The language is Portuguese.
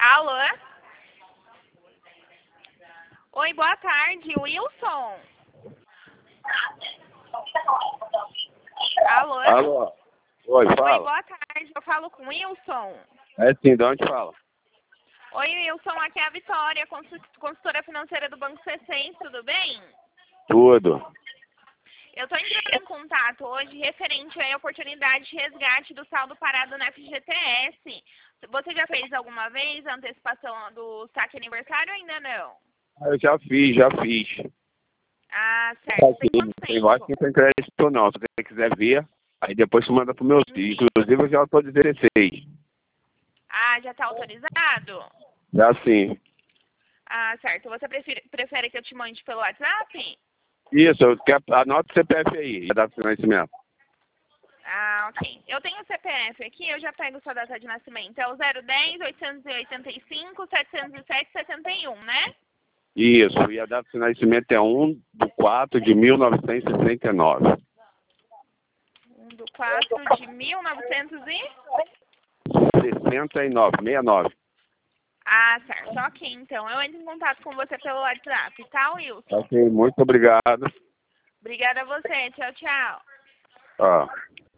Alô? Oi, boa tarde, Wilson. Alô? Alô? Oi, Oi, fala. boa tarde, eu falo com o Wilson. É sim, de onde fala? Oi, Wilson, aqui é a Vitória, consultora financeira do Banco C6, tudo bem? Tudo. Eu estou entrando em contato hoje referente à oportunidade de resgate do saldo parado na FGTS. Você já fez alguma vez a antecipação do saque aniversário ou ainda não? Eu já fiz. Ah, certo. Tem quanto Eu acho tempo? que não tem crédito não. Se você quiser ver, aí depois você manda pro meu filho. Inclusive eu já estou 16. Ah, já está autorizado? Já sim. Ah, certo. Você prefere que eu te mande pelo WhatsApp? Isso, anota o CPF aí, a data de nascimento. Ah, ok. Eu tenho o CPF aqui, eu já pego sua data de nascimento. É o 010-885-707-71, né? Isso, e a data de nascimento é 1/4/1969. 1/4/1900 69. Ah, certo. Ok, então. Eu entro em contato com você pelo WhatsApp, tá, Wilson? Ok, muito obrigado. Obrigada a você. Tchau, tchau. Ó.